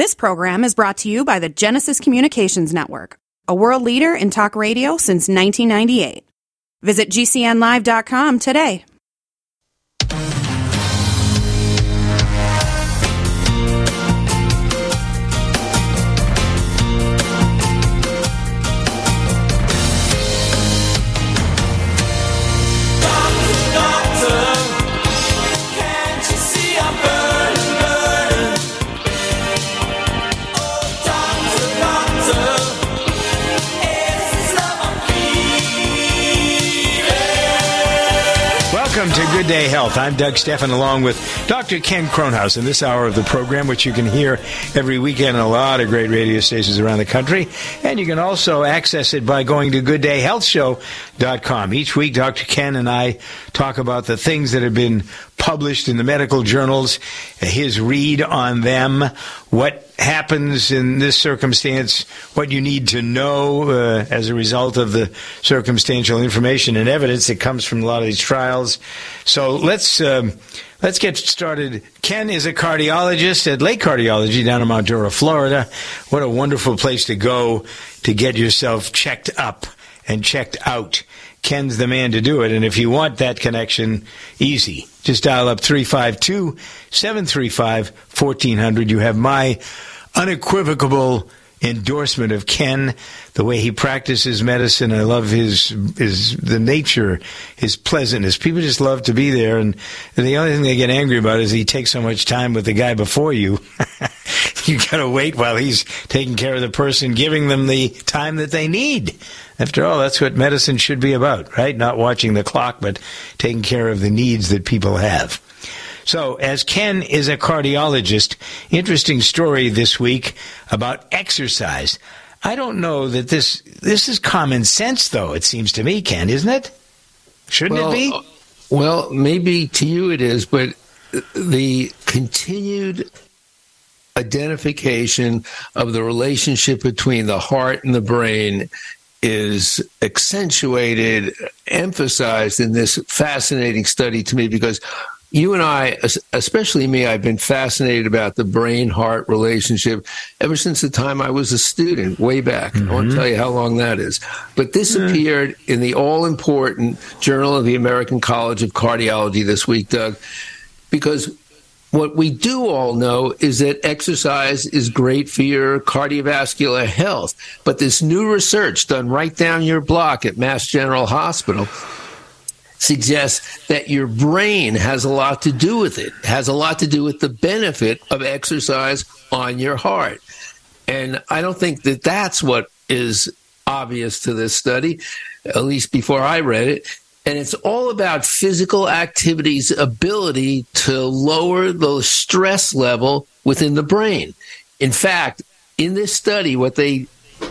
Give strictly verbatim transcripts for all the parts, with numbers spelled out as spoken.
This program is brought to you by the Genesis Communications Network, a world leader in talk radio since nineteen ninety-eight. Visit G C N live dot com today. Welcome to Good Day Health. I'm Doug Steffen along with Doctor Ken Kronhaus in this hour of the program, which you can hear every weekend on a lot of great radio stations around the country. And you can also access it by going to good day health show dot com. Each week, Doctor Ken and I talk about the things that have been published in the medical journals, his read on them, what happens in this circumstance, what you need to know uh, as a result of the circumstantial information and evidence that comes from a lot of these trials. So let's um, let's get started. Ken is a cardiologist at Lake Cardiology down in Mount Dora, Florida. What a wonderful place to go to get yourself checked up and checked out. Ken's the man to do it, and if you want that connection, easy. Just dial up three five two, seven three five, one four zero zero. You have my unequivocal endorsement of Ken, the way he practices medicine. I love his his the nature, his pleasantness. People just love to be there, and the only thing they get angry about is he takes so much time with the guy before you. You got to wait while he's taking care of the person, giving them the time that they need. After all, that's what medicine should be about, right? Not watching the clock, but taking care of the needs that people have. So, as Ken is a cardiologist, interesting story this week about exercise. I don't know that this this is common sense, though, it seems to me, Ken, isn't it? Shouldn't well, it be? Well, maybe to you it is, but the continued identification of the relationship between the heart and the brain is accentuated, emphasized in this fascinating study to me, because you and I, especially me, I've been fascinated about the brain-heart relationship ever since the time I was a student, way back. Mm-hmm. I won't tell you how long that is. But this mm-hmm. appeared in the all-important Journal of the American College of Cardiology this week, Doug, because what we do all know is that exercise is great for your cardiovascular health. But this new research done right down your block at Mass General Hospital suggests that your brain has a lot to do with it, has a lot to do with the benefit of exercise on your heart. And I don't think that that's what is obvious to this study, at least before I read it. And it's all about physical activity's ability to lower the stress level within the brain. In fact, in this study, what they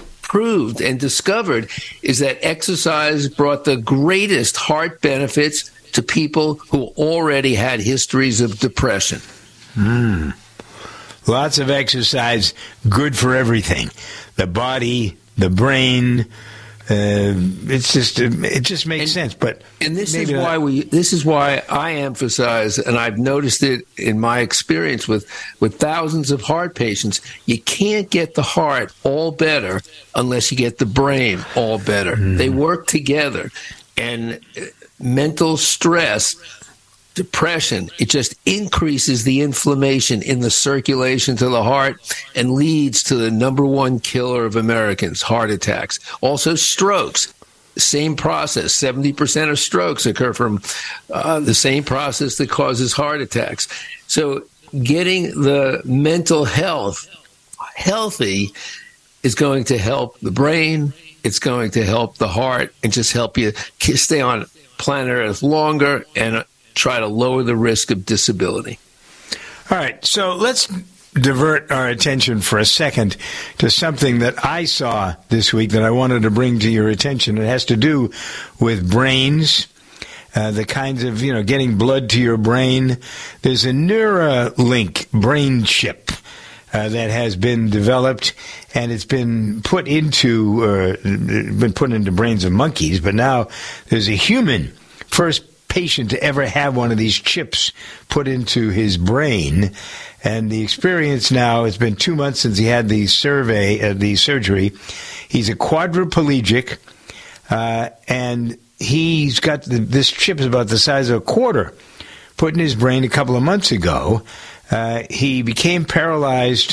proved and discovered is that exercise brought the greatest heart benefits to people who already had histories of depression. Mm. Lots of exercise, good for everything. The body, the brain. Uh, it's just it just makes and, sense, but and this is why not. we this is why I emphasize, and I've noticed it in my experience with with thousands of heart patients. You can't get the heart all better unless you get the brain all better. Mm. They work together, and mental stress, depression, it just increases the inflammation in the circulation to the heart and leads to the number one killer of Americans, heart attacks. Also strokes, same process. seventy percent of strokes occur from uh, the same process that causes heart attacks. So getting the mental health healthy is going to help the brain, it's going to help the heart, and just help you stay on planet Earth longer and try to lower the risk of disability. All right, so let's divert our attention for a second to something that I saw this week that I wanted to bring to your attention. It has to do with brains, uh, the kinds of, you know, getting blood to your brain. There's a Neuralink brain chip uh, that has been developed, and it's been put into uh, been put into brains of monkeys, but now there's a human first patient to ever have one of these chips put into his brain, And the experience now, it's been two months since he had the survey, uh, the surgery. He's a quadriplegic, uh, and he's got the, this chip is about the size of a quarter put in his brain a couple of months ago. Uh, he became paralyzed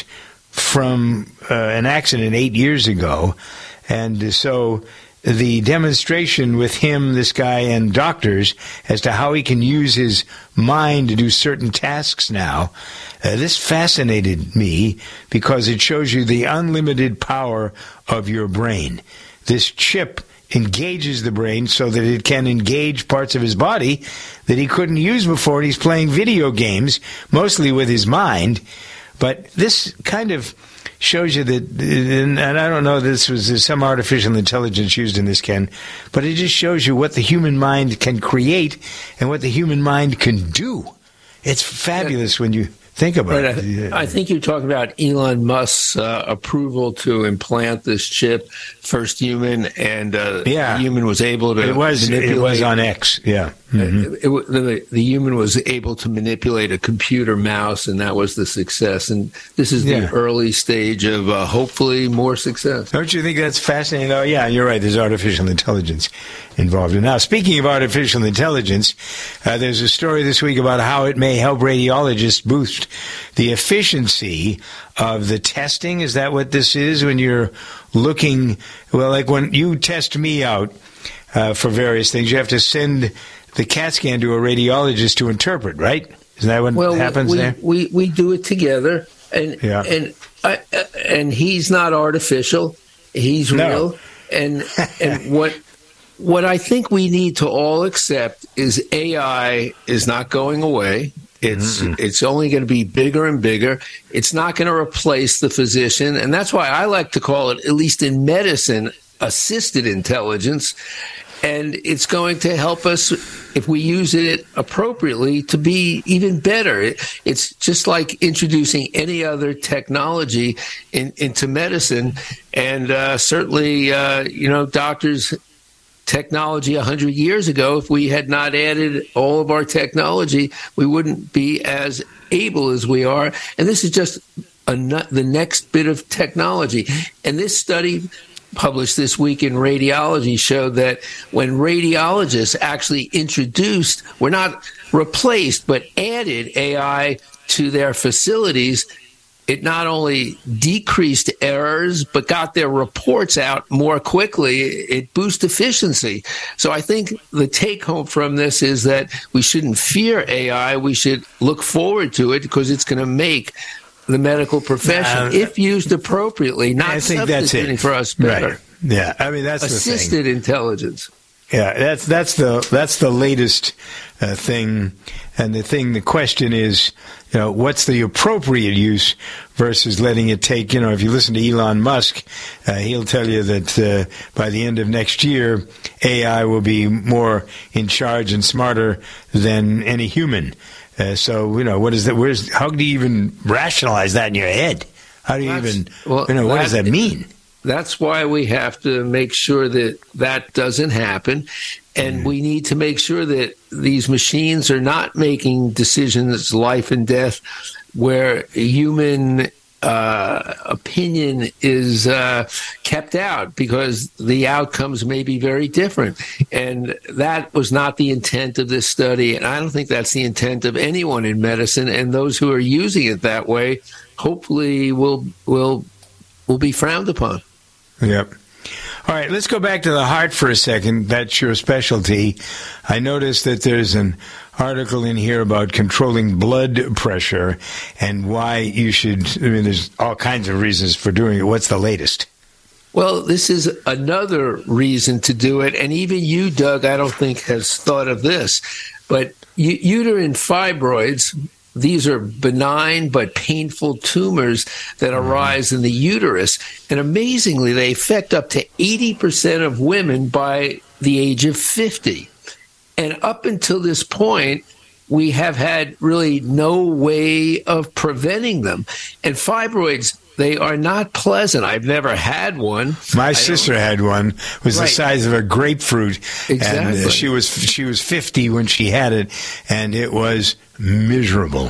from uh, an accident eight years ago. And so the demonstration with him, this guy, and doctors as to how he can use his mind to do certain tasks now, uh, this fascinated me because it shows you the unlimited power of your brain. This chip engages the brain so that it can engage parts of his body that he couldn't use before. And he's playing video games, mostly with his mind. But this kind of shows you that, and I don't know, this was there's some artificial intelligence used in this, Ken, but it just shows you what the human mind can create and what the human mind can do. It's fabulous when you think about right, it. I, I think you're talking about Elon Musk's uh, approval to implant this chip, first human, and uh, yeah. the human was able to It was, manipulate. it was on X, yeah. Mm-hmm. It, it, the, the human was able to manipulate a computer mouse, and that was the success. And this is the Yeah. early stage of uh, hopefully more success. Don't you think that's fascinating? Oh, yeah, you're right. There's artificial intelligence involved. And now, speaking of artificial intelligence, uh, there's a story this week about how it may help radiologists boost the efficiency of the testing. Is that what this is when you're looking? Well, like when you test me out uh, for various things, you have to send the CAT scan to a radiologist to interpret, right? Isn't that what well, happens we, there? We, we do it together, and Yeah. and I, and he's not artificial; he's No. real. And and what what I think we need to all accept is A I is not going away. It's Mm-mm. it's only going to be bigger and bigger. It's not going to replace the physician, and that's why I like to call it, at least in medicine, assisted intelligence. And it's going to help us, if we use it appropriately, to be even better. It, it's just like introducing any other technology in, into medicine. And uh, certainly, uh, you know, doctors' technology one hundred years ago, if we had not added all of our technology, we wouldn't be as able as we are. And this is just a, the next bit of technology. And this study published this week in Radiology showed that when radiologists actually introduced, were not replaced, but added A I to their facilities, it not only decreased errors, but got their reports out more quickly. It boosts efficiency. So I think the take home from this is that we shouldn't fear A I. We should look forward to it because it's going to make the medical profession, uh, if used appropriately, not I think substituting that's it. For us better. Right. Yeah, I mean that's assisted the thing. intelligence. Yeah, that's that's the that's the latest uh, thing, and the thing. The question is, you know, what's the appropriate use versus letting it take? You know, if you listen to Elon Musk, uh, he'll tell you that uh, by the end of next year, A I will be more in charge and smarter than any human. Uh, so, you know, what is that? Where's, how do you even rationalize that in your head? How do you that's, even, well, you know, what that, does that mean? That's why we have to make sure that that doesn't happen. And mm. we need to make sure that these machines are not making decisions, life and death, where human uh, opinion is uh, kept out because the outcomes may be very different. And that was not the intent of this study. And I don't think that's the intent of anyone in medicine. And those who are using it that way, hopefully will will will be frowned upon. Yep. All right, let's go back to the heart for a second. That's your specialty. I noticed that there's an article in here about controlling blood pressure and why you should, I mean, there's all kinds of reasons for doing it. What's the latest? Well, this is another reason to do it. And even you, Doug, I don't think has thought of this. But u- uterine fibroids, these are benign but painful tumors that arise in the uterus. And amazingly, they affect up to eighty percent of women by the age of fifty. And up until this point, we have had really no way of preventing them. And fibroids, they are not pleasant. I've never had one. My sister had one. It was right. the size of a grapefruit. Exactly. And uh, she was she was fifty when she had it, and it was miserable.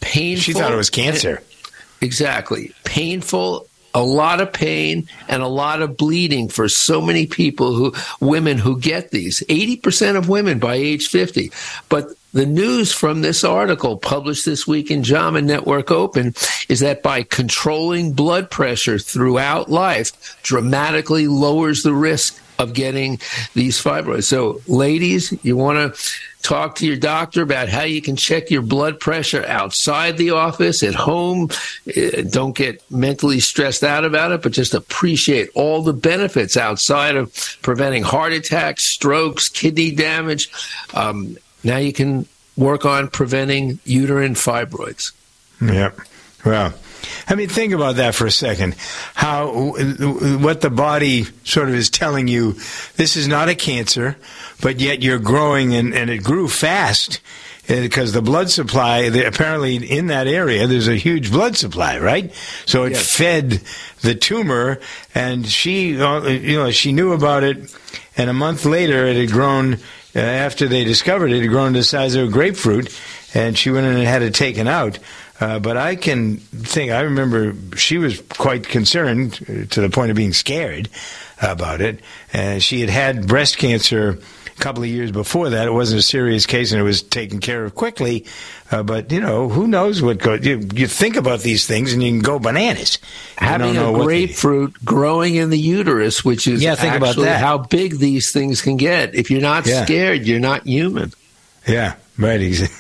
painful. She thought it was cancer. Exactly. Painful, a lot of pain, and a lot of bleeding for so many people, who women who get these. eighty percent of women by age fifty. But the news from this article published this week in JAMA Network Open is that by controlling blood pressure throughout life dramatically lowers the risk of getting these fibroids. So, ladies, you want to talk to your doctor about how you can check your blood pressure outside the office, at home. Don't get mentally stressed out about it, but just appreciate all the benefits outside of preventing heart attacks, strokes, kidney damage. Um, now you can work on preventing uterine fibroids. Yeah. Well, I mean, think about that for a second. How, what the body sort of is telling you, this is not a cancer, but yet you're growing, and, and it grew fast because the blood supply, the, apparently in that area, there's a huge blood supply, right? So it yes. fed the tumor, and she, you know, she knew about it, and a month later it had grown. Uh, after they discovered it, it had grown to the size of a grapefruit, and she went in and had it taken out. Uh, but I can think, I remember she was quite concerned to the point of being scared about it. Uh, she had had breast cancer a couple of years before that. It wasn't a serious case, and it was taken care of quickly. Uh, but, you know, who knows what goes. You, you think about these things, and you can go bananas. Having a grapefruit they, growing in the uterus, which is yeah, think actually about that. How big these things can get. If you're not yeah. scared, you're not human. Yeah, right.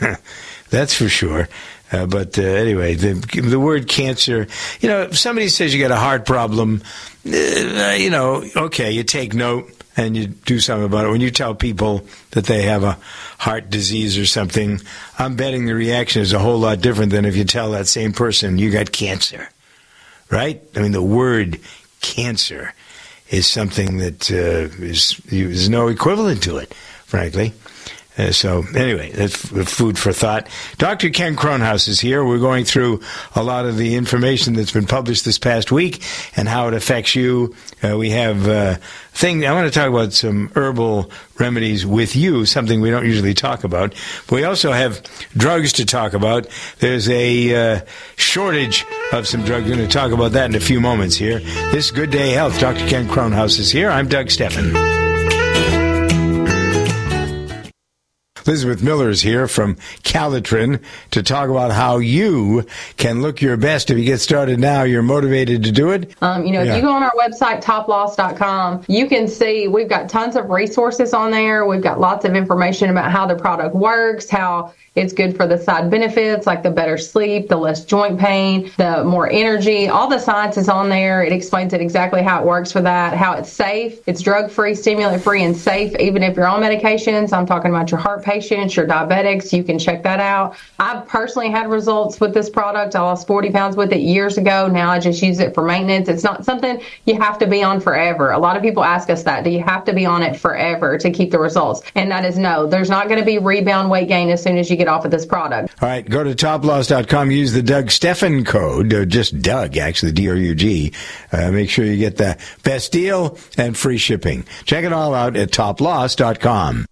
That's for sure. Uh, but uh, anyway, the the word cancer, you know, if somebody says you got a heart problem, uh, you know, okay, you take note and you do something about it. When you tell people that they have a heart disease or something, I'm betting the reaction is a whole lot different than if you tell that same person you got cancer, right? I mean, the word cancer is something that uh, is there's no equivalent to it, frankly. Uh, so anyway, that's f- food for thought. Doctor Ken Kronhaus is here. We're going through a lot of the information that's been published this past week and how it affects you. Uh, we have uh, thing. I want to talk about some herbal remedies with you, something we don't usually talk about. But we also have drugs to talk about. There's a uh, shortage of some drugs. We're going to talk about that in a few moments here. This is Good Day Health. Doctor Ken Kronhaus is here. I'm Doug Steffen. Elizabeth Miller is here from Calitrin to talk about how you can look your best. If you get started now, you're motivated to do it. Um, you know, yeah. if you go on our website, top loss dot com, you can see we've got tons of resources on there. We've got lots of information about how the product works, how it's good for the side benefits, like the better sleep, the less joint pain, the more energy. All the science is on there. It explains it exactly how it works for that, how it's safe. It's drug-free, stimulant-free, and safe, even if you're on medications. I'm talking about your heart patients, your diabetics. You can check that out. I've personally had results with this product. I lost forty pounds with it years ago. Now I just use it for maintenance. It's not something you have to be on forever. A lot of people ask us that. Do you have to be on it forever to keep the results? And that is no. There's not going to be rebound weight gain as soon as you get off of this product. All right, go to top loss dot com. Use the Doug Steffen code, or just Doug, actually, D R U G. Uh, make sure you get the best deal and free shipping. Check it all out at top loss dot com.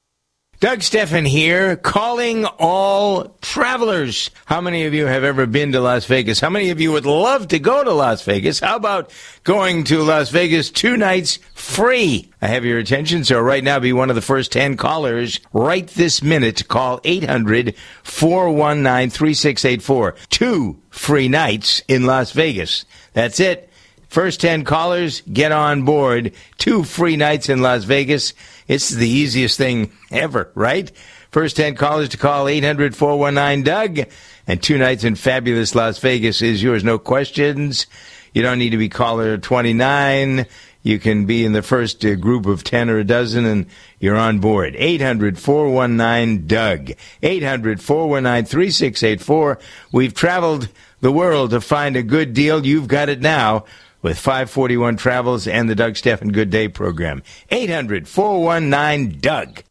Doug Steffen here, calling all travelers. How many of you have ever been to Las Vegas? How many of you would love to go to Las Vegas? How about going to Las Vegas two nights free? I have your attention, so right now be one of the first ten callers right this minute. Call eight hundred, four one nine, three six eight four. Two free nights in Las Vegas. That's it. First ten callers, get on board. Two free nights in Las Vegas. It's the easiest thing ever, right? First ten callers to call eight hundred, four one nine, Doug. And two nights in fabulous Las Vegas is yours. No questions. You don't need to be caller twenty-nine. You can be in the first uh, group of ten or a dozen, and you're on board. eight hundred, four one nine, Doug. eight hundred, four one nine, three six eight four. We've traveled the world to find a good deal. You've got it now with five forty-one Travels and the Doug Steffen Good Day program. eight hundred, four one nine, Doug.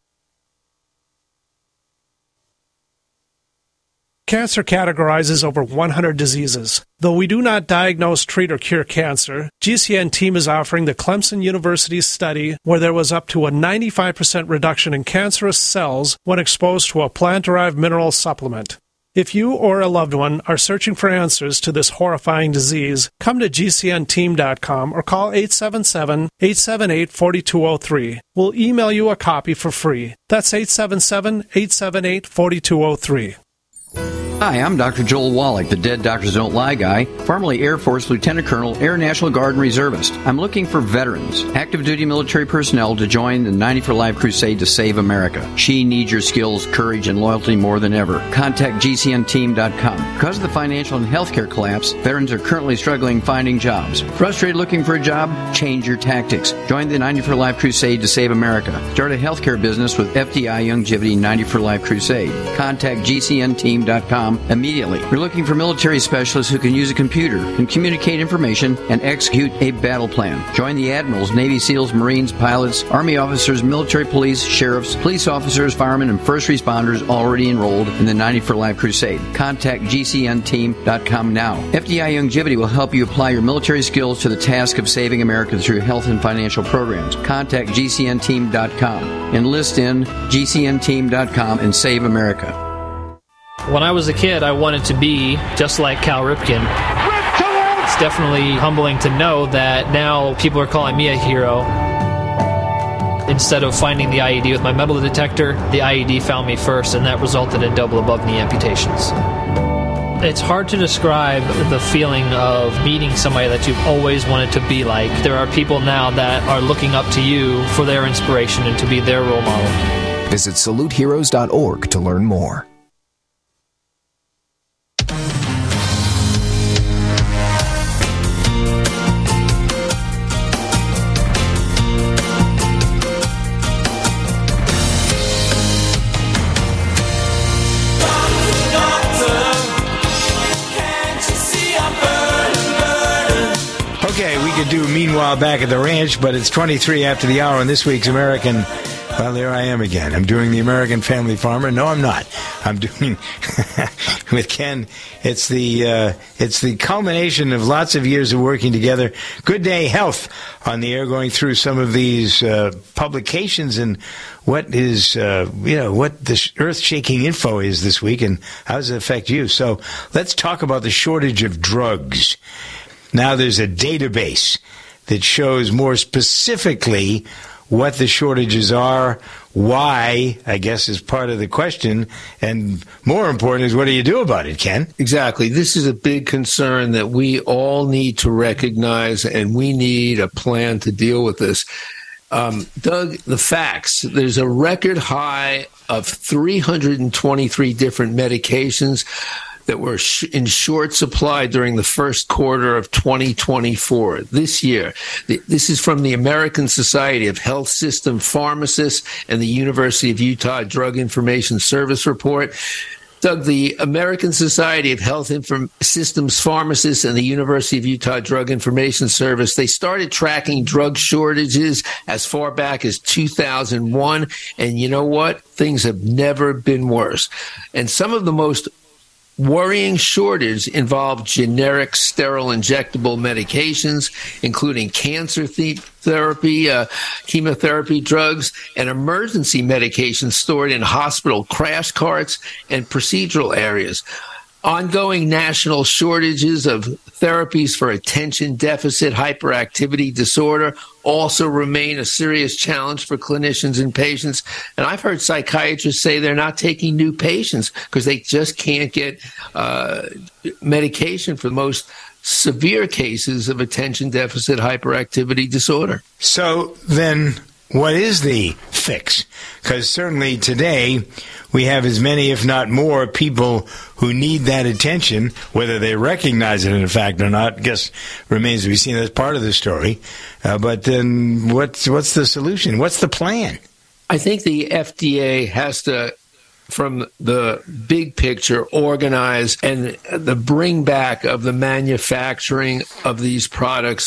Cancer categorizes over one hundred diseases. Though we do not diagnose, treat, or cure cancer, G C N team is offering the Clemson University study where there was up to a ninety-five percent reduction in cancerous cells when exposed to a plant-derived mineral supplement. If you or a loved one are searching for answers to this horrifying disease, come to G C N team dot com or call eight seven seven, eight seven eight, four two zero three. We'll email you a copy for free. That's eight seven seven, eight seven eight, four two zero three. Hi, I'm Doctor Joel Wallach, the Dead Doctors Don't Lie guy, formerly Air Force Lieutenant Colonel, Air National Guard and Reservist. I'm looking for veterans, active duty military personnel to join the ninety for Life crusade to save America. She needs your skills, courage, and loyalty more than ever. Contact G C N team dot com. Because of the financial and healthcare collapse, veterans are currently struggling finding jobs. Frustrated looking for a job? Change your tactics. Join the ninety for Life crusade to save America. Start a healthcare business with F D I Youngevity ninety for Life crusade. Contact G C N team dot com immediately. We're looking for military specialists who can use a computer, can communicate information, and execute a battle plan. Join the admirals, Navy SEALs, Marines, pilots, Army officers, military police, sheriffs, police officers, firemen, and first responders already enrolled in the ninety for Life crusade. Contact G C N team dot com now. F D I Youngevity will help you apply your military skills to the task of saving America through health and financial programs. Contact G C N team dot com. Enlist in G C N team dot com and save America. When I was a kid, I wanted to be just like Cal Ripken. It's definitely humbling to know that now people are calling me a hero. Instead of finding the I E D with my metal detector, the I E D found me first, and that resulted in double above knee amputations. It's hard to describe the feeling of meeting somebody that you've always wanted to be like. There are people now that are looking up to you for their inspiration and to be their role model. Visit salute heroes dot org to learn more. Okay, we could do Meanwhile Back at the Ranch, but it's twenty-three after the hour on this week's American. Well, there I am again. I'm doing the American Family Farmer. No, I'm not. I'm doing with Ken. It's the uh, it's the culmination of lots of years of working together. Good Day Health on the air, going through some of these uh, publications and what is uh, you know what the earth-shaking info is this week and how does it affect you. So let's talk about the shortage of drugs. Now there's a database that shows more specifically what the shortages are, why, I guess, is part of the question, and more important is what do you do about it, Ken? Exactly. This is a big concern that we all need to recognize, and we need a plan to deal with this. Um, Doug, the facts, there's a record high of three hundred twenty-three different medications that were sh- in short supply during the first quarter of twenty twenty-four, this year. The, this is from the American Society of Health System Pharmacists and the University of Utah Drug Information Service report. Doug, the American Society of Health Inform- Systems Pharmacists and the University of Utah Drug Information Service, they started tracking drug shortages as far back as two thousand one. And you know what? Things have never been worse. And some of the most worrying shortage involved generic sterile injectable medications, including cancer th- therapy, uh, chemotherapy drugs, and emergency medications stored in hospital crash carts and procedural areas. Ongoing national shortages of therapies for attention deficit hyperactivity disorder also remain a serious challenge for clinicians and patients. And I've heard psychiatrists say they're not taking new patients because they just can't get uh, medication for the most severe cases of attention deficit hyperactivity disorder. So then what is the fix? Because certainly today we have as many, if not more, people who need that attention, whether they recognize it in fact or not, I guess remains to be seen. That's part of the story. Uh, but then what's, what's the solution? What's the plan? I think the F D A has to, from the big picture, organize and the bring back of the manufacturing of these products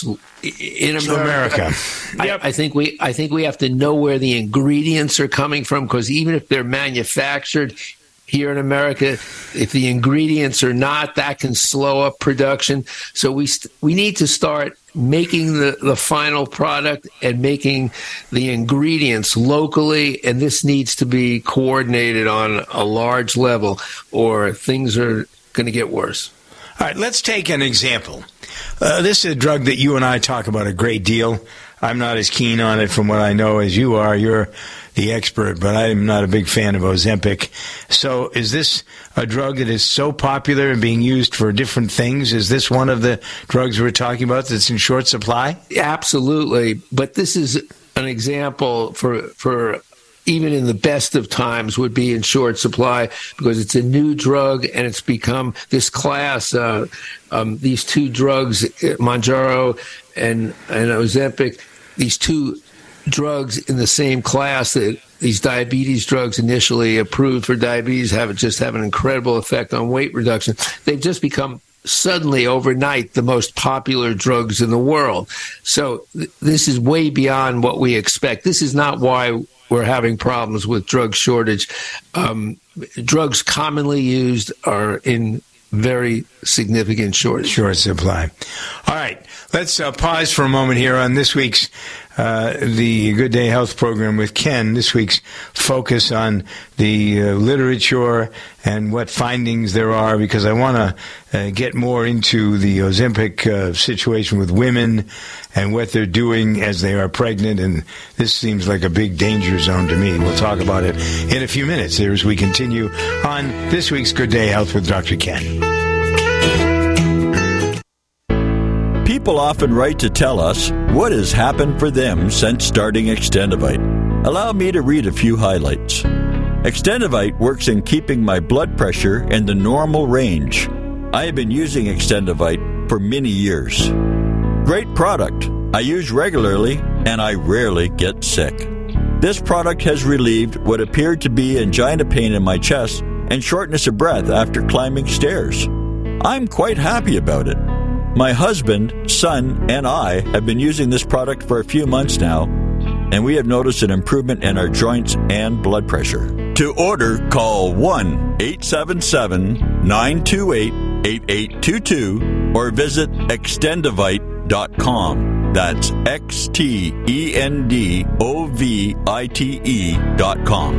in America. America. I, yep. I think we I think we have to know where the ingredients are coming from, because even if they're manufactured here in America. If the ingredients are not, that can slow up production. So we st- we need to start making the, the final product and making the ingredients locally, and this needs to be coordinated on a large level, or things are going to get worse. All right, let's take an example. Uh, this is a drug that you and I talk about a great deal. I'm not as keen on it from what I know as you are. You're the expert, but I'm not a big fan of Ozempic. So is this a drug that is so popular and being used for different things? Is this one of the drugs we're talking about that's in short supply? Absolutely. But this is an example for for even in the best of times would be in short supply, because it's a new drug and it's become this class. Uh, um, these two drugs, Mounjaro and, and Ozempic, these two drugs in the same class, that these diabetes drugs initially approved for diabetes have just have an incredible effect on weight reduction. They've just become suddenly overnight the most popular drugs in the world. So th- this is way beyond what we expect. This is not why we're having problems with drug shortage. Um, drugs commonly used are in very significant shortage. Short supply. All right. Let's uh, pause for a moment here on this week's uh, the Good Day Health program with Ken. This week's focus on the uh, literature and what findings there are, because I want to uh, get more into the Ozempic uh, situation with women and what they're doing as they are pregnant. And this seems like a big danger zone to me. We'll talk about it in a few minutes here as we continue on this week's Good Day Health with Doctor Ken. People often write to tell us what has happened for them since starting Extendivite. Allow me to read a few highlights. Extendivite works in keeping my blood pressure in the normal range. I have been using Extendivite for many years. Great product. I use regularly and I rarely get sick. This product has relieved what appeared to be angina pain in my chest and shortness of breath after climbing stairs. I'm quite happy about it. My husband, son, and I have been using this product for a few months now, and we have noticed an improvement in our joints and blood pressure. To order, call one eight seven seven, nine two eight, eight eight two two or visit extendivite dot com. That's X T E N D O V I T E dot com.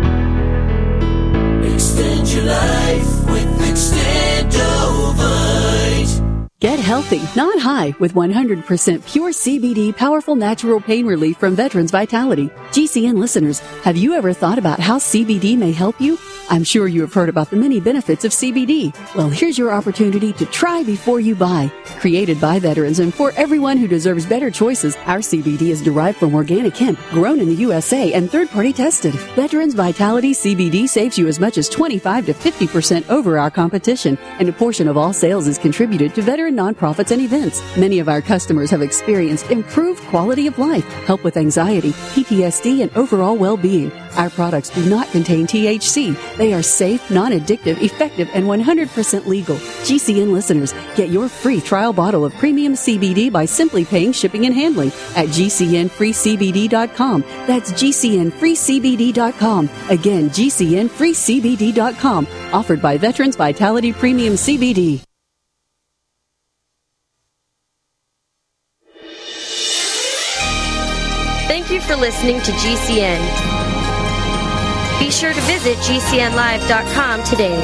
Extend your life with Extendovite. Get healthy, not high, with one hundred percent pure C B D powerful natural pain relief from Veterans Vitality. G C N listeners, have you ever thought about how C B D may help you? I'm sure you have heard about the many benefits of C B D. Well, here's your opportunity to try before you buy. Created by veterans and for everyone who deserves better choices, our C B D is derived from organic hemp, grown in the U S A and third-party tested. Veterans Vitality C B D saves you as much as twenty-five to fifty percent over our competition, and a portion of all sales is contributed to veteran nonprofits and events. Many of our customers have experienced improved quality of life, help with anxiety, P T S D, and overall well-being. Our products do not contain T H C. They are safe, non-addictive, effective, and one hundred percent legal. G C N listeners, get your free trial bottle of premium C B D by simply paying shipping and handling at G C N free C B D dot com. That's G C N free C B D dot com. Again, G C N free C B D dot com. Offered by Veterans Vitality Premium C B D. Thank you for listening to G C N. Be sure to visit G C N live dot com today.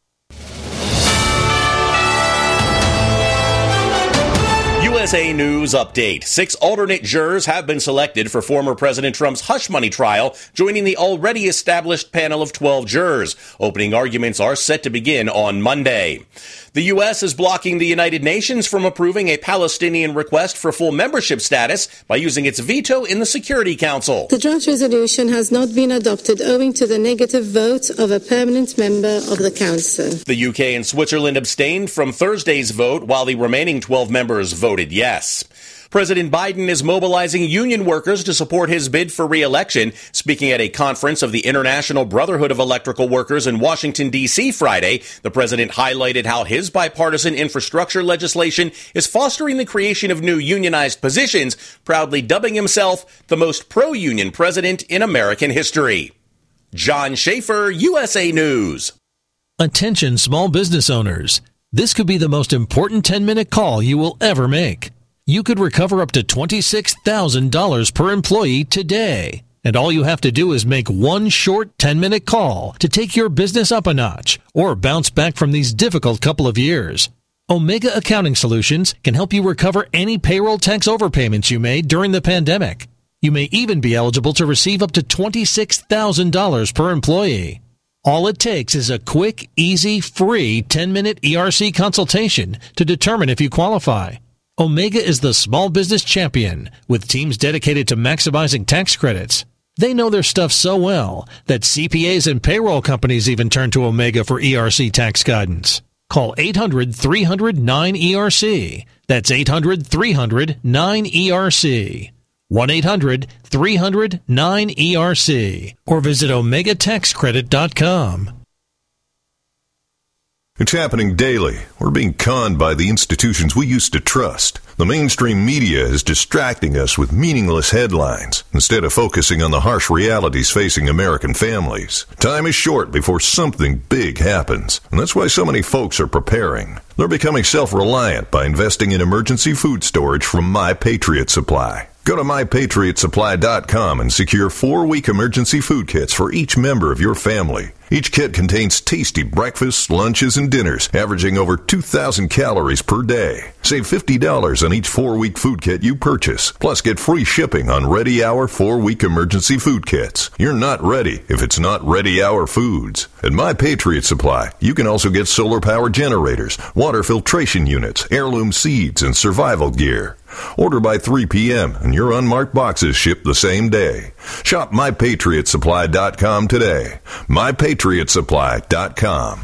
U S A News Update. Six alternate jurors have been selected for former President Trump's hush money trial, joining the already established panel of twelve jurors. Opening arguments are set to begin on Monday. The U S is blocking the United Nations from approving a Palestinian request for full membership status by using its veto in the Security Council. The draft resolution has not been adopted owing to the negative vote of a permanent member of the Council. The U K and Switzerland abstained from Thursday's vote, while the remaining twelve members voted yes. President Biden is mobilizing union workers to support his bid for re-election. Speaking at a conference of the International Brotherhood of Electrical Workers in Washington, D C Friday, the president highlighted how his bipartisan infrastructure legislation is fostering the creation of new unionized positions, proudly dubbing himself the most pro-union president in American history. John Schaefer, U S A News. Attention small business owners. This could be the most important ten-minute call you will ever make. You could recover up to twenty-six thousand dollars per employee today. And all you have to do is make one short ten-minute call to take your business up a notch or bounce back from these difficult couple of years. Omega Accounting Solutions can help you recover any payroll tax overpayments you made during the pandemic. You may even be eligible to receive up to twenty-six thousand dollars per employee. All it takes is a quick, easy, free ten-minute E R C consultation to determine if you qualify. Omega is the small business champion with teams dedicated to maximizing tax credits. They know their stuff so well that C P As and payroll companies even turn to Omega for E R C tax guidance. Call eight hundred, three hundred, nine E R C. That's eight hundred, three hundred, nine E R C. one eight hundred, three hundred, nine E R C. Or visit omega tax credit dot com. It's happening daily. We're being conned by the institutions we used to trust. The mainstream media is distracting us with meaningless headlines instead of focusing on the harsh realities facing American families. Time is short before something big happens, and that's why so many folks are preparing. They're becoming self-reliant by investing in emergency food storage from My Patriot Supply. Go to my patriot supply dot com and secure four-week emergency food kits for each member of your family. Each kit contains tasty breakfasts, lunches, and dinners, averaging over two thousand calories per day. Save fifty dollars on each four-week food kit you purchase. Plus, get free shipping on Ready Hour four-week emergency food kits. You're not ready if it's not Ready Hour Foods. At My Patriot Supply, you can also get solar power generators, water filtration units, heirloom seeds, and survival gear. Order by three p.m. and your unmarked boxes ship the same day. Shop my patriot supply dot com today. my patriot supply dot com.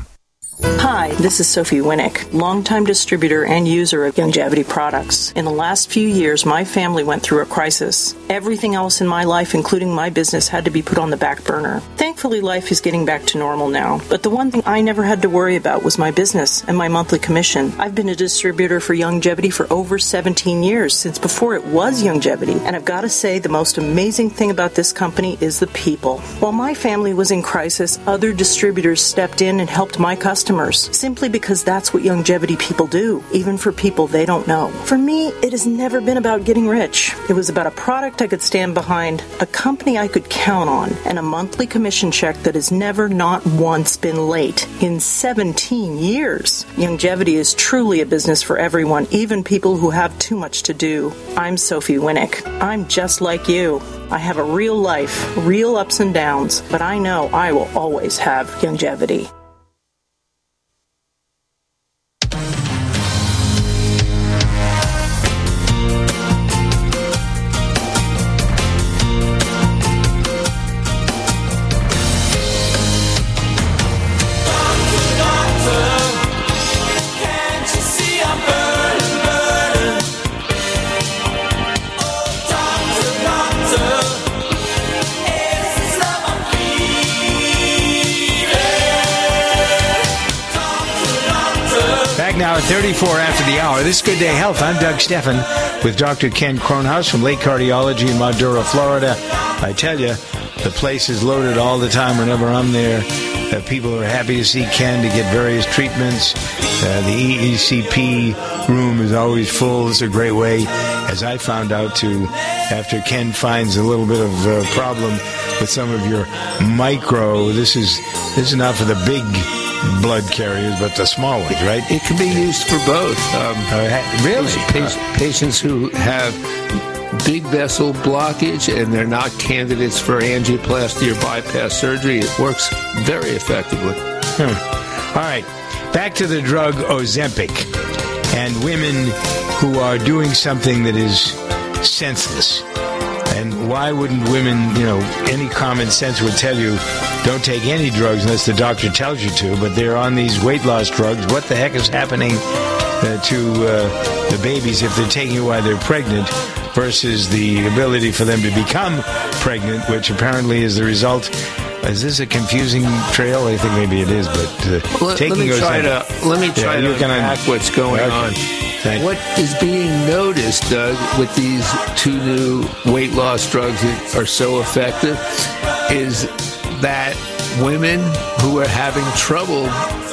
Hi, this is Sophie Winnick, longtime distributor and user of Youngevity products. In the last few years, my family went through a crisis. Everything else in my life, including my business, had to be put on the back burner. Thankfully, life is getting back to normal now. But the one thing I never had to worry about was my business and my monthly commission. I've been a distributor for Youngevity for over seventeen years, since before it was Youngevity. And I've got to say, the most amazing thing about this company is the people. While my family was in crisis, other distributors stepped in and helped my customers. Simply because that's what Youngevity people do, even for people they don't know. For me, it has never been about getting rich. It was about a product I could stand behind, a company I could count on, and a monthly commission check that has never, not once, been late in seventeen years. Youngevity is truly a business for everyone, even people who have too much to do. I'm Sophie Winnick. I'm just like you. I have a real life, real ups and downs, but I know I will always have Youngevity. Now at thirty-four after the hour. This is Good Day Health. I'm Doug Steffen with Doctor Ken Kronhaus from Lake Cardiology in Madura, Florida. I tell you, the place is loaded all the time whenever I'm there. Uh, people are happy to see Ken to get various treatments. Uh, the E E C P room is always full. It's a great way, as I found out, to, after Ken finds a little bit of a uh, problem with some of your micro, this is, this is not for the big blood carriers, but the small ones, right? It can be used for both. Um, uh, really? Patients, patients who have big vessel blockage and they're not candidates for angioplasty or bypass surgery, it works very effectively. Hmm. All right. Back to the drug Ozempic and women who are doing something that is senseless. And why wouldn't women, you know, any common sense would tell you, don't take any drugs unless the doctor tells you to, but they're on these weight loss drugs. What the heck is happening uh, to uh, the babies if they're taking it while they're pregnant versus the ability for them to become pregnant, which apparently is the result. Is this a confusing trail? I think maybe it is, but uh, let, taking let me try to let me try yeah, to unpack what's going okay. on. Thank what you. is being noticed, Doug, with these two new weight loss drugs that are so effective is that women who are having trouble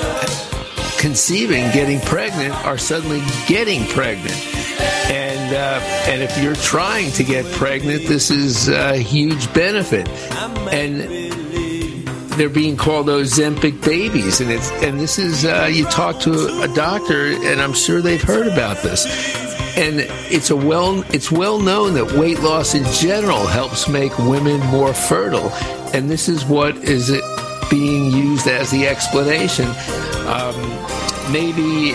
conceiving, getting pregnant, are suddenly getting pregnant. And uh, and if you're trying to get pregnant, this is a huge benefit. And they're being called Ozempic babies. And it's and this is, uh, you talk to a doctor, and I'm sure they've heard about this. And it's a well it's well known that weight loss in general helps make women more fertile. And this is what is being used as the explanation. Um, maybe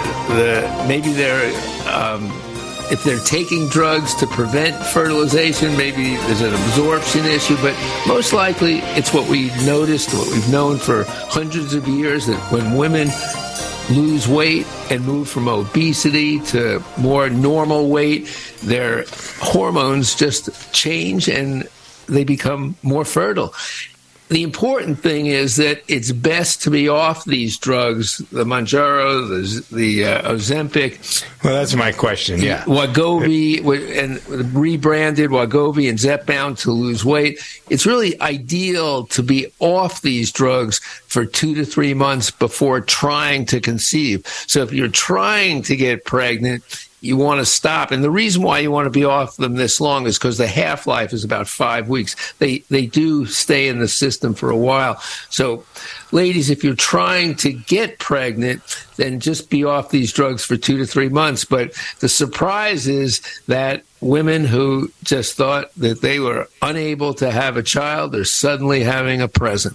the maybe they're um, if they're taking drugs to prevent fertilization, maybe there's an absorption issue, but most likely it's what we've noticed, what we've known for hundreds of years, that when women lose weight and move from obesity to more normal weight, their hormones just change and they become more fertile. The important thing is that it's best to be off these drugs, the Mounjaro, the, the uh, Ozempic. Well, that's my question, yeah. Wegovy, and rebranded Wegovy and Zepbound to lose weight. It's really ideal to be off these drugs for two to three months before trying to conceive. So if you're trying to get pregnant, you want to stop. And the reason why you want to be off them this long is because the half-life is about five weeks. They they do stay in the system for a while. So, ladies, if you're trying to get pregnant, then just be off these drugs for two to three months. But the surprise is that women who just thought that they were unable to have a child are suddenly having a present.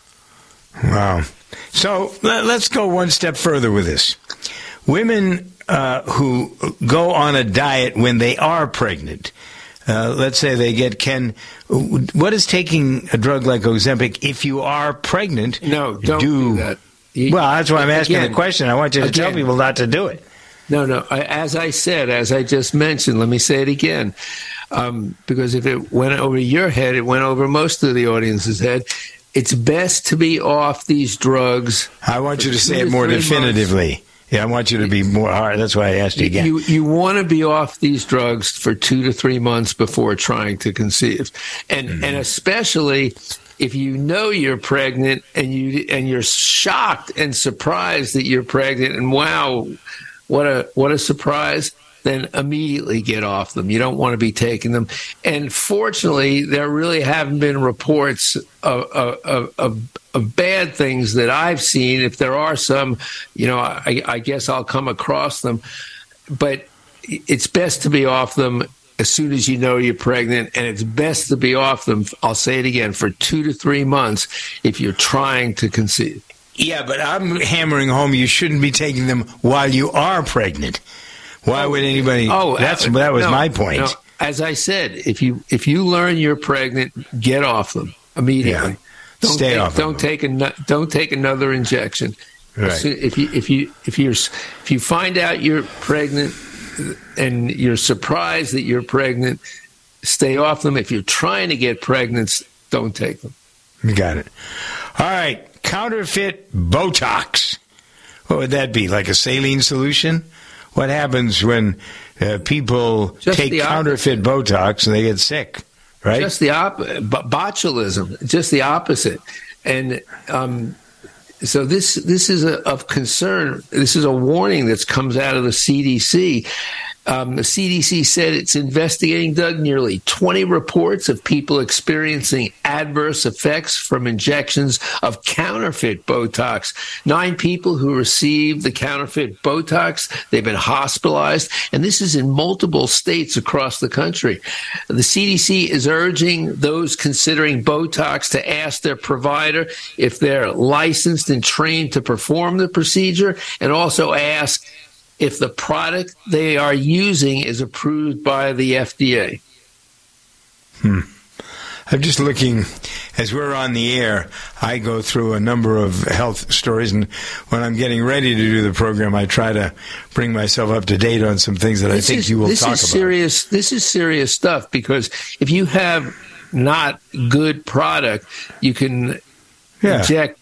Wow. So let's go one step further with this. Women Uh, who go on a diet when they are pregnant. Uh, let's say they get, Ken, what is taking a drug like Ozempic if you are pregnant? No, don't do, do that. You, well, that's why I'm asking again, the question. I want you to again, tell people not to do it. No, no. I, as I said, as I just mentioned, let me say it again. Um, because if it went over your head, it went over most of the audience's head. It's best to be off these drugs. I want you to say it more definitively. Months. Yeah, I want you to be more hard. That's why I asked you again. You you want to be off these drugs for two to three months before trying to conceive, and mm-hmm. and especially if you know you're pregnant and you and you're shocked and surprised that you're pregnant, and wow, what a what a surprise! Then immediately get off them. You don't want to be taking them. And fortunately, there really haven't been reports of, of, of, of bad things that I've seen. If there are some, you know, I, I guess I'll come across them. But it's best to be off them as soon as you know you're pregnant, and it's best to be off them, I'll say it again, for two to three months if you're trying to conceive. Yeah, but I'm hammering home you shouldn't be taking them while you are pregnant. Why would anybody? Oh, that's that was no, my point. No. As I said, if you if you learn you're pregnant, get off them immediately. Yeah. Don't Stay take, off. Don't them. take a don't take another injection. Right. So if you if you if you're if you find out you're pregnant and you're surprised that you're pregnant, stay off them. If you're trying to get pregnant, don't take them. You got it. All right. Counterfeit Botox. What would that be? Like a saline solution? What happens when uh, people Just take counterfeit Botox and they get sick, right? Just the op- botulism, just the opposite. And um, so this this is a, of concern. This is a warning that comes out of the C D C. Um, the C D C said it's investigating, Doug, nearly twenty reports of people experiencing adverse effects from injections of counterfeit Botox. Nine people who received the counterfeit Botox, they've been hospitalized, and this is in multiple states across the country. The C D C is urging those considering Botox to ask their provider if they're licensed and trained to perform the procedure, and also ask if the product they are using is approved by the F D A. Hmm. I'm just looking, as we're on the air, I go through a number of health stories, and when I'm getting ready to do the program, I try to bring myself up to date on some things that this I think is, you will this talk is about. Serious, this is serious stuff, because if you have not good product, you can yeah. inject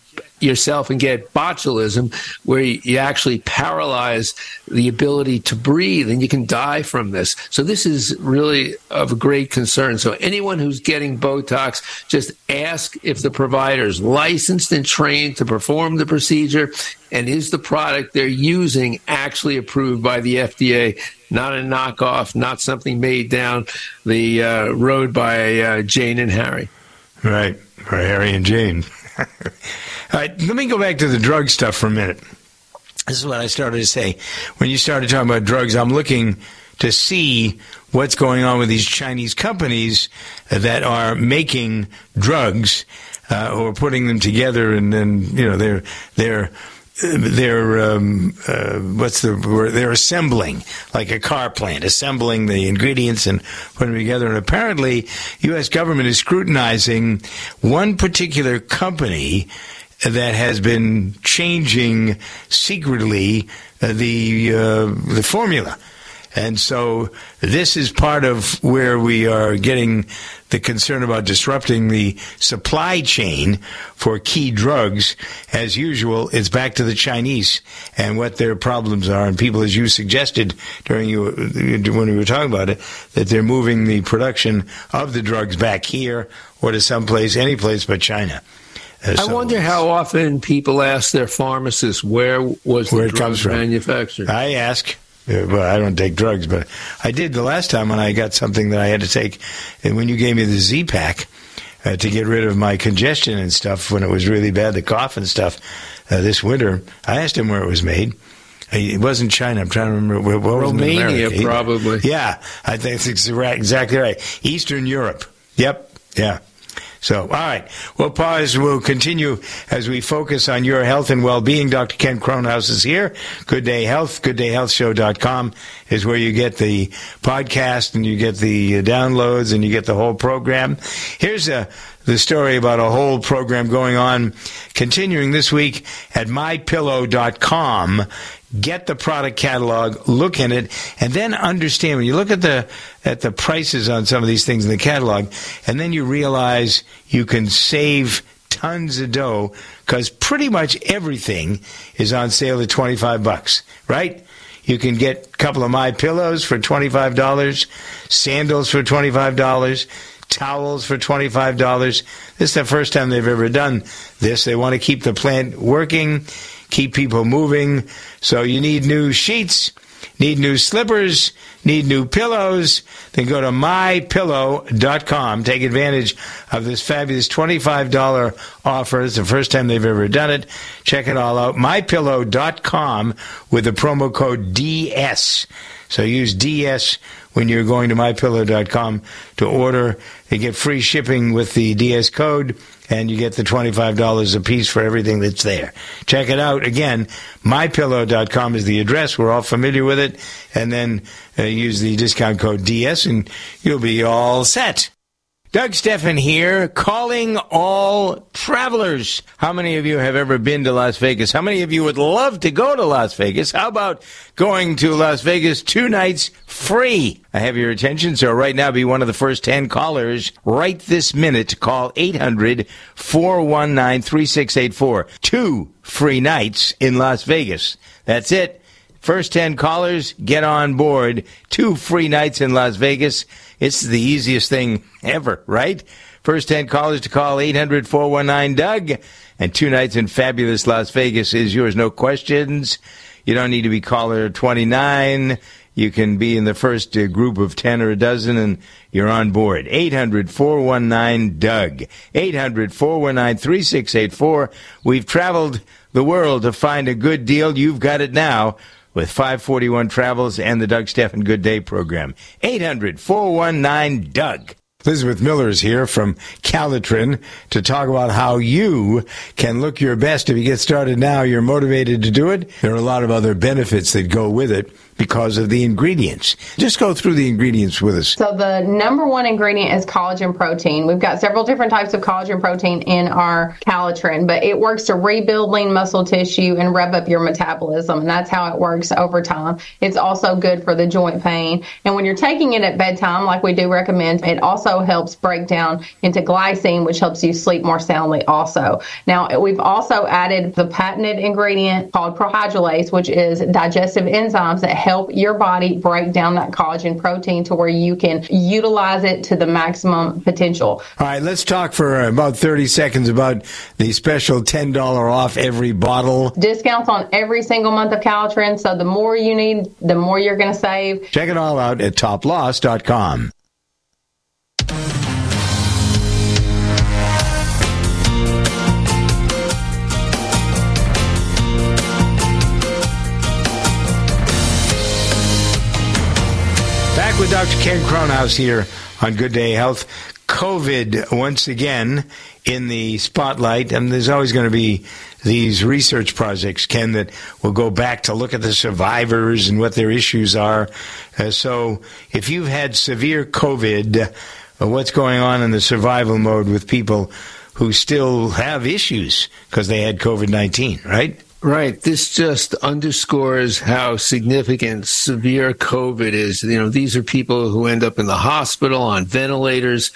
yourself and get botulism, where you actually paralyze the ability to breathe, and you can die from this. So this is really of great concern. So anyone who's getting Botox, just ask if the provider is licensed and trained to perform the procedure, and is the product they're using actually approved by the F D A, not a knockoff, not something made down the uh, road by uh, Jane and Harry. Right, or Harry and Jane. All right, let me go back to the drug stuff for a minute. This is what I started to say. When you started talking about drugs, I'm looking to see what's going on with these Chinese companies that are making drugs uh, or putting them together, and then, you know, they're they're they're um, uh, what's the word? They're assembling, like a car plant, assembling the ingredients and putting them together. And apparently, U S government is scrutinizing one particular company that has been changing secretly uh, the uh, the formula. And so this is part of where we are getting the concern about disrupting the supply chain for key drugs. As usual, it's back to the Chinese and what their problems are. And people, as you suggested during you when we were talking about it, that they're moving the production of the drugs back here or to someplace, any place but China. Uh, I wonder how often people ask their pharmacists where was the where it drug comes from. manufactured. I ask. Well, I don't take drugs, but I did the last time when I got something that I had to take. And when you gave me the Z-Pack uh, to get rid of my congestion and stuff when it was really bad, the cough and stuff uh, this winter, I asked him where it was made. It wasn't China. I'm trying to remember. What was Romania, America? probably. Yeah, I think that's exactly right. Eastern Europe. Yep. Yeah. So, all right. We'll pause. We'll continue as we focus on your health and well-being. Doctor Ken Kronhaus is here. Good Day Health. good day health show dot com is where you get the podcast and you get the downloads and you get the whole program. Here's a, the story about a whole program going on, continuing this week at my pillow dot com. Get the product catalog, look in it, and then understand. When you look at the at the prices on some of these things in the catalog, and then you realize you can save tons of dough because pretty much everything is on sale at twenty-five bucks, right? You can get a couple of My Pillows for twenty-five dollars, sandals for twenty-five dollars, towels for twenty-five dollars. This is the first time they've ever done this. They want to keep the plant working, keep people moving. So you need new sheets, need new slippers, need new pillows. Then go to my pillow dot com. Take advantage of this fabulous twenty-five dollars offer. It's the first time they've ever done it. Check it all out. my pillow dot com with the promo code D S. So use D S when you're going to my pillow dot com to order. They get free shipping with the D S code, and you get the twenty-five dollars a piece for everything that's there. Check it out. Again, my pillow dot com is the address. We're all familiar with it. And then uh, use the discount code D S, and you'll be all set. Doug Stephan here, calling all travelers. How many of you have ever been to Las Vegas? How many of you would love to go to Las Vegas? How about going to Las Vegas two nights free? I have your attention, so right now be one of the first ten callers right this minute. Call eight hundred, four one nine, three six eight four. Two free nights in Las Vegas. That's it. First ten callers, get on board. Two free nights in Las Vegas. It's the easiest thing ever, right? First ten callers to call eight hundred, four one nine, Doug. And two nights in fabulous Las Vegas is yours. No questions. You don't need to be caller twenty-nine. You can be in the first uh, group of ten or a dozen, and you're on board. eight hundred, four one nine, Doug. eight hundred, four one nine, three six eight four. We've traveled the world to find a good deal. You've got it now with five forty-one Travels and the Doug Stephan Good Day program. eight hundred, four one nine, Doug. Elizabeth Miller is here from Calitrin to talk about how you can look your best. If you get started now, you're motivated to do it. There are a lot of other benefits that go with it. because of the ingredients. Just go through the ingredients with us. So the number one ingredient is collagen protein. We've got several different types of collagen protein in our Calitrin, but it works to rebuild lean muscle tissue and rev up your metabolism, and that's how it works over time. It's also good for the joint pain. And when you're taking it at bedtime, like we do recommend, it also helps break down into glycine, which helps you sleep more soundly also. Now, we've also added the patented ingredient called prohydrolase, which is digestive enzymes that help your body break down that collagen protein to where you can utilize it to the maximum potential. All right, let's talk for about thirty seconds about the special ten dollars off every bottle. Discounts on every single month of Calitrin, so the more you need, the more you're going to save. Check it all out at top loss dot com. Back with Doctor Ken Kronhaus here on Good Day Health. COVID, once again, in the spotlight, and there's always going to be these research projects, Ken, that will go back to look at the survivors and what their issues are. Uh, so if you've had severe COVID, uh, what's going on in the survival mode with people who still have issues because they had COVID nineteen, right? Right. This just underscores how significant severe COVID is. You know, these are people who end up in the hospital on ventilators,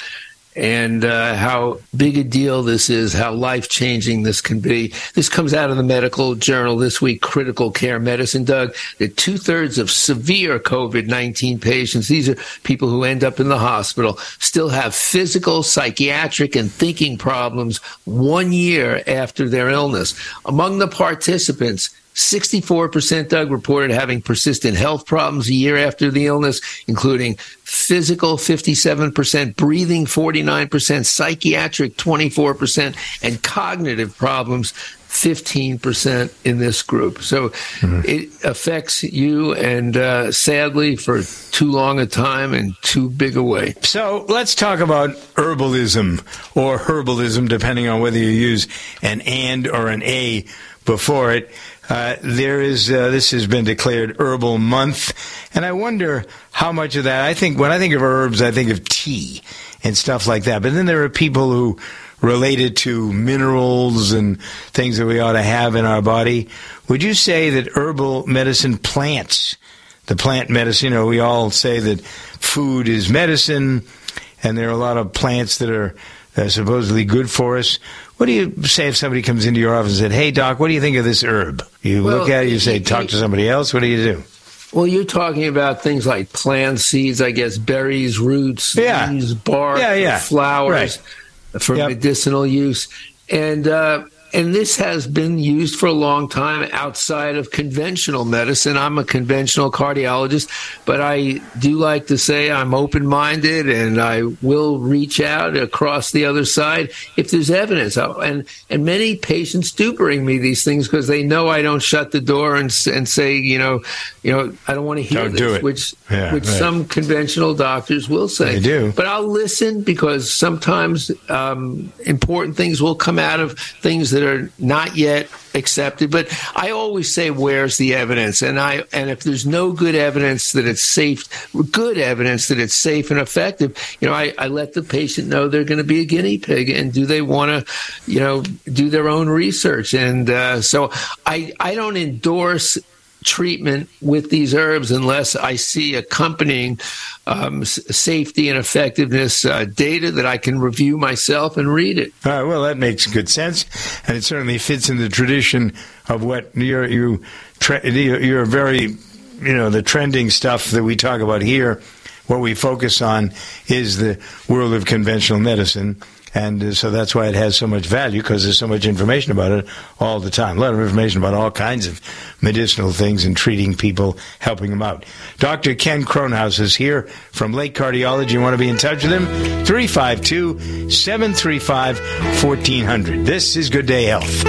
and uh, how big a deal this is, how life-changing this can be. This comes out of the medical journal this week, Critical Care Medicine, Doug, that two-thirds of severe COVID nineteen patients, these are people who end up in the hospital, still have physical, psychiatric, and thinking problems one year after their illness. Among the participants, sixty-four percent, Doug, reported having persistent health problems a year after the illness, including physical, fifty-seven percent, breathing, forty-nine percent, psychiatric, twenty-four percent, and cognitive problems, fifteen percent in this group. So mm-hmm. it affects you, and uh, sadly, for too long a time and too big a way. So let's talk about herbalism, or herbalism, depending on whether you use an and or an a before it. Uh, there is, uh, this has been declared Herbal Month, and I wonder how much of that, I think, when I think of herbs, I think of tea and stuff like that. But then there are people who relate it to minerals and things that we ought to have in our body. Would you say that herbal medicine plants, the plant medicine, you know, we all say that food is medicine, and there are a lot of plants that are uh, supposedly good for us. What do you say if somebody comes into your office and said, hey, Doc, what do you think of this herb? You well, look at it, you say, talk to somebody else. What do you do? Well, you're talking about things like plant seeds, I guess, berries, roots, yeah. leaves, bark, yeah, yeah. flowers right. for yep. medicinal use. And uh, and this has been used for a long time outside of conventional medicine. I'm a conventional cardiologist, but I do like to say I'm open-minded, and I will reach out across the other side if there's evidence. And and many patients do bring me these things because they know I don't shut the door and and say, you know, you know, I don't want to hear don't this, do it. which yeah, which right. some conventional doctors will say. They do. But I'll listen, because sometimes um, important things will come out of things that are not yet accepted. But I always say, where's the evidence? And I and if there's no good evidence that it's safe, good evidence that it's safe and effective, you know, I, I let the patient know they're going to be a guinea pig, and do they want to, you know, do their own research? And uh, so I I don't endorse treatment with these herbs unless I see accompanying um, safety and effectiveness uh, data that I can review myself and read it. All right, well, that makes good sense, and it certainly fits in the tradition of what you're you tre- you're very, you know, the trending stuff that we talk about here. What we focus on is the world of conventional medicine. And uh, so that's why it has so much value, because there's so much information about it all the time. A lot of information about all kinds of medicinal things and treating people, helping them out. Doctor Ken Kronhaus is here from Lake Cardiology. You want to be in touch with him? three five two, seven three five, one four zero zero. This is Good Day Health.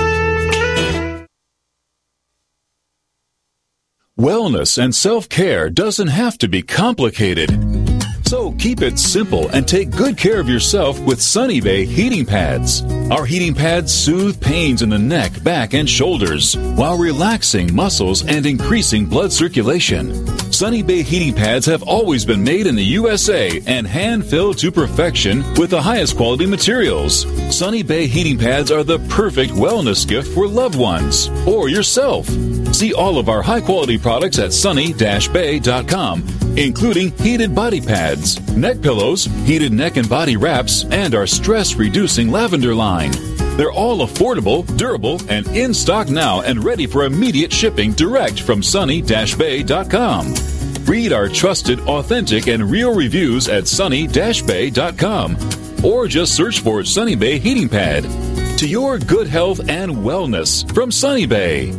Wellness and self-care doesn't have to be complicated. So Keep it simple and take good care of yourself with Sunny Bay heating pads. Our heating pads soothe pains in the neck, back, and shoulders while relaxing muscles and increasing blood circulation. Sunny Bay heating pads have always been made in the U S A and hand-filled to perfection with the highest quality materials. Sunny Bay heating pads are the perfect wellness gift for loved ones or yourself. See all of our high-quality products at sunny dash bay dot com, including heated body pads, neck pillows, heated neck and body wraps, and our stress-reducing lavender line. They're all affordable, durable, and in stock now and ready for immediate shipping direct from sunny dash bay dot com. Read our trusted, authentic, and real reviews at sunny dash bay dot com or just search for Sunny Bay Heating Pad. To your good health and wellness from Sunny Bay.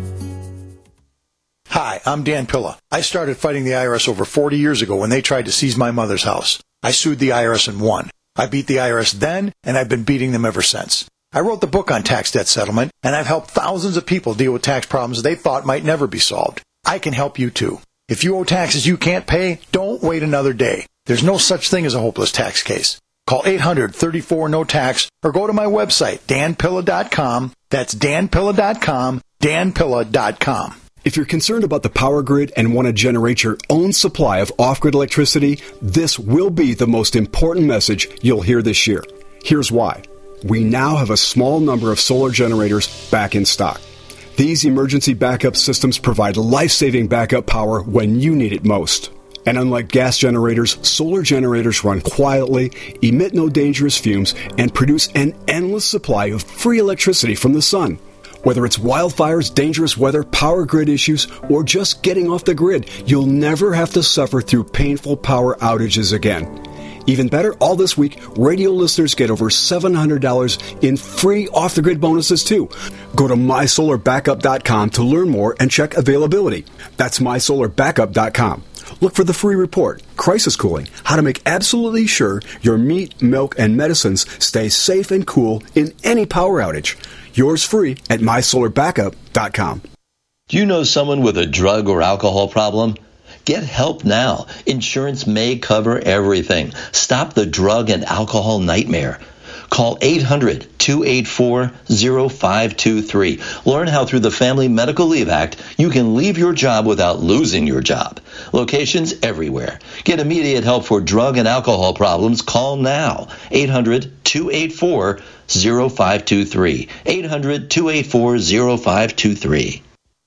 Hi, I'm Dan Pilla. I started fighting the I R S over forty years ago when they tried to seize my mother's house. I sued the I R S and won. I beat the I R S then, and I've been beating them ever since. I wrote the book on tax debt settlement, and I've helped thousands of people deal with tax problems they thought might never be solved. I can help you too. If you owe taxes you can't pay, don't wait another day. There's no such thing as a hopeless tax case. Call eight hundred, thirty-four, no tax or go to my website, dan pilla dot com. That's dan pilla dot com, dan pilla dot com. If you're concerned about the power grid and want to generate your own supply of off-grid electricity, this will be the most important message you'll hear this year. Here's why. We now have a small number of solar generators back in stock. These emergency backup systems provide life-saving backup power when you need it most. And unlike gas generators, solar generators run quietly, emit no dangerous fumes, and produce an endless supply of free electricity from the sun. Whether it's wildfires, dangerous weather, power grid issues, or just getting off the grid, you'll never have to suffer through painful power outages again. Even better, all this week, radio listeners get over seven hundred dollars in free off-the-grid bonuses, too. Go to my solar backup dot com to learn more and check availability. That's my solar backup dot com. Look for the free report, Crisis Cooling, how to make absolutely sure your meat, milk, and medicines stay safe and cool in any power outage. Yours free at my solar backup dot com. Do you know someone with a drug or alcohol problem? Get help now. Insurance may cover everything. Stop the drug and alcohol nightmare. Call eight hundred, two eight four, zero five two three. Learn how through the Family Medical Leave Act you can leave your job without losing your job. Locations everywhere. Get immediate help for drug and alcohol problems. Call now. eight hundred, two eight four, zero five two three. eight hundred, two eight four, zero five two three.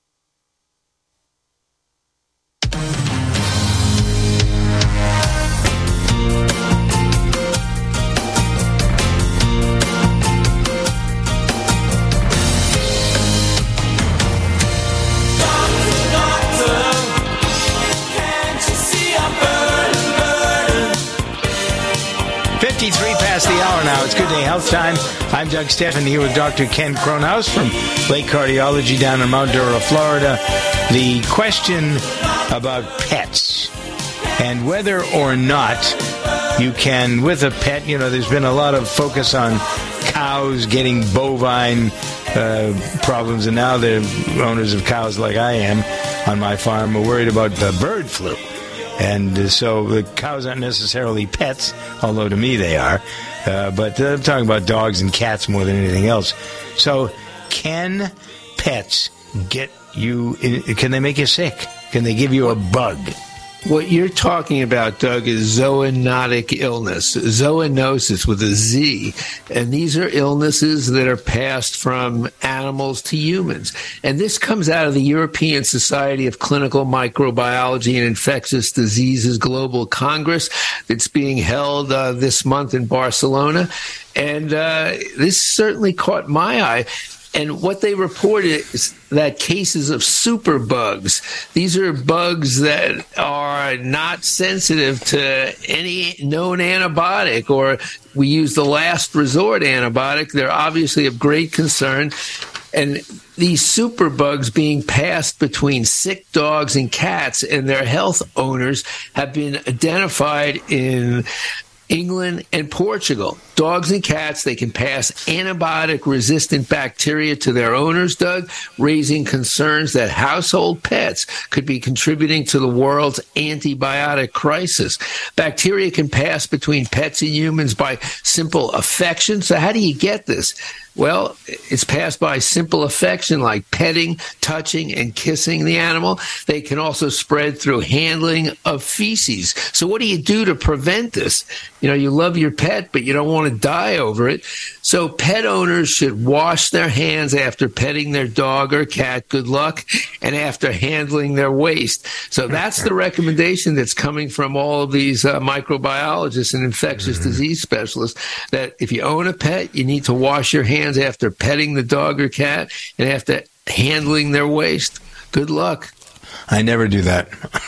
fifty-three past the hour now. It's Good Day Health Time. I'm Doug Steffen here with Doctor Ken Kronhaus from Lake Cardiology down in Mount Dora, Florida. The question about pets and whether or not you can, with a pet, you know, there's been a lot of focus on cows getting bovine uh, problems, and now the owners of cows like I am on my farm are worried about the bird flu. And so the cows aren't necessarily pets, although to me they are. Uh, but I'm talking about dogs and cats more than anything else. So can pets get you, can they make you sick? Can they give you a bug? What you're talking about, Doug, is zoonotic illness, zoonosis with a Z. And these are illnesses that are passed from animals to humans. And this comes out of the European Society of Clinical Microbiology and Infectious Diseases Global Congress that's being held uh, this month in Barcelona. And uh, this certainly caught my eye. And what they reported is that cases of superbugs, these are bugs that are not sensitive to any known antibiotic, or we use the last resort antibiotic. They're obviously of great concern. And these superbugs being passed between sick dogs and cats and their health owners have been identified in England, and Portugal. Dogs and cats, they can pass antibiotic-resistant bacteria to their owners, Doug, raising concerns that household pets could be contributing to the world's antibiotic crisis. Bacteria can pass between pets and humans by simple affection. So how do you get this? Well, it's passed by simple affection like petting, touching, and kissing the animal. They can also spread through handling of feces. So what do you do to prevent this? You know, you love your pet, but you don't want to die over it. So pet owners should wash their hands after petting their dog or cat, good luck, and after handling their waste. So that's the recommendation that's coming from all of these uh, microbiologists and infectious mm-hmm. disease specialists, that if you own a pet, you need to wash your hands after petting the dog or cat and after handling their waste. Good luck. I never do that.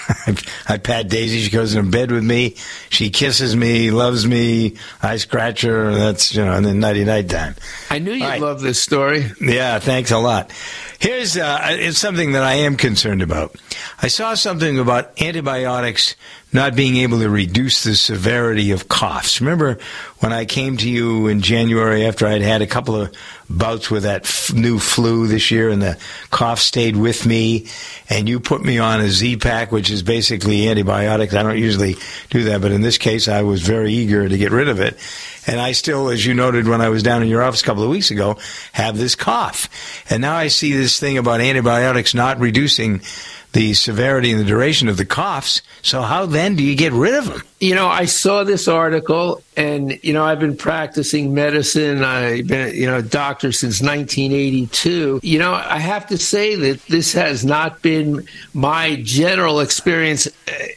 I pat Daisy. She goes in bed with me. She kisses me, loves me. I scratch her. That's, you know, and then nighty night time. I knew you'd right. love this story. Yeah, thanks a lot. Here's uh, it's something that I am concerned about. I saw something about antibiotics not being able to reduce the severity of coughs. Remember when I came to you in January after I'd had a couple of bouts with that f- new flu this year, and the cough stayed with me, and you put me on a Z-Pak, which is basically antibiotics. I don't usually do that, but in this case, I was very eager to get rid of it. And I still, as you noted when I was down in your office a couple of weeks ago, have this cough. And now I see this thing about antibiotics not reducing the severity and the duration of the coughs. So how then do you get rid of them? You know, I saw this article, and, you know, I've been practicing medicine. I've been, you know, a doctor since nineteen eighty-two. You know, I have to say that this has not been my general experience,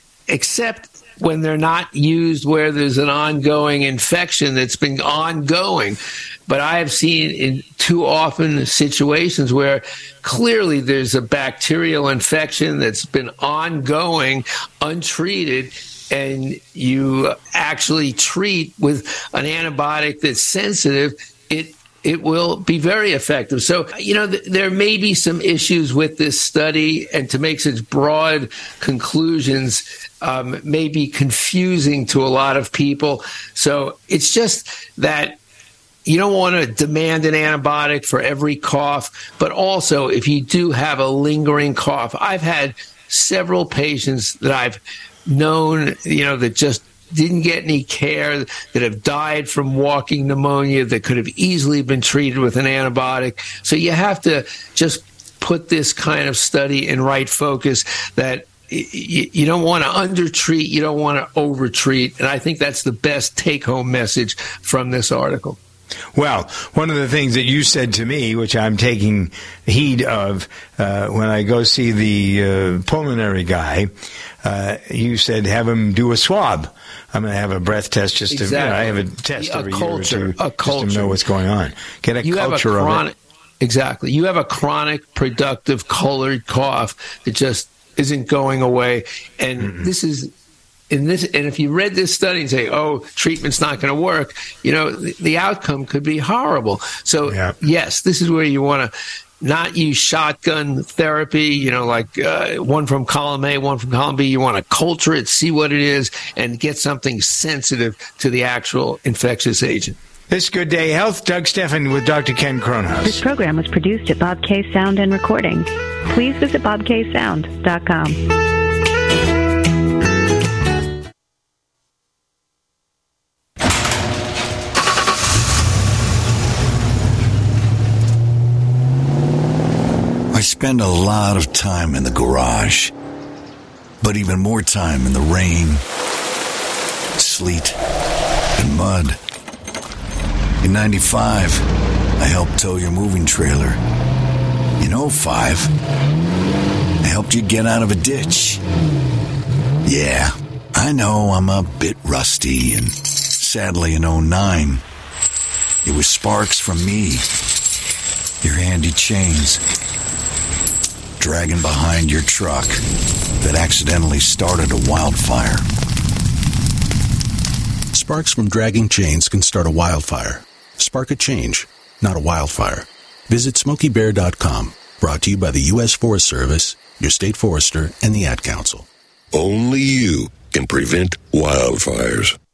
except when they're not used where there's an ongoing infection that's been ongoing. But I have seen in too often situations where clearly there's a bacterial infection that's been ongoing, untreated, and you actually treat with an antibiotic that's sensitive, it it will be very effective. So, you know, th- there may be some issues with this study, and to make such broad conclusions um, may be confusing to a lot of people. So it's just that you don't want to demand an antibiotic for every cough, but also if you do have a lingering cough. I've had several patients that I've known, you know, that just didn't get any care, that have died from walking pneumonia, that could have easily been treated with an antibiotic. So you have to just put this kind of study in right focus, that you, you don't want to undertreat, you don't want to overtreat. And I think that's the best take-home message from this article. Well, one of the things that you said to me, which I'm taking heed of uh, when I go see the uh, pulmonary guy, uh, you said have him do a swab. I'm going to have a breath test just to, exactly. you know, I have a test a every culture, year or two a culture. just to know what's going on. Get a you culture have a chronic, of it. Exactly. You have a chronic, productive, colored cough that just isn't going away. And mm-hmm. this is... In this, and if you read this study and say, oh, treatment's not going to work, you know, the, the outcome could be horrible. So, yeah. yes, this is where you want to not use shotgun therapy, you know, like uh, one from column A, one from column B. You want to culture it, see what it is, and get something sensitive to the actual infectious agent. This is Good Day Health. Doug Steffen with Doctor Ken Kronhaus. This program was produced at Bob K Sound and Recording. Please visit bob k sound dot com. I spend a lot of time in the garage, but even more time in the rain, sleet, and mud. In ninety-five, I helped tow your moving trailer. In oh five, I helped you get out of a ditch. Yeah, I know I'm a bit rusty, and sadly in oh nine, it was sparks from me, your handy chains, dragging behind your truck that accidentally started a wildfire. Sparks from dragging chains can start a wildfire. Spark a change, not a wildfire. Visit smokey bear dot com. Brought to you by the U S Forest Service, your state forester, and the Ad Council. Only you can prevent wildfires.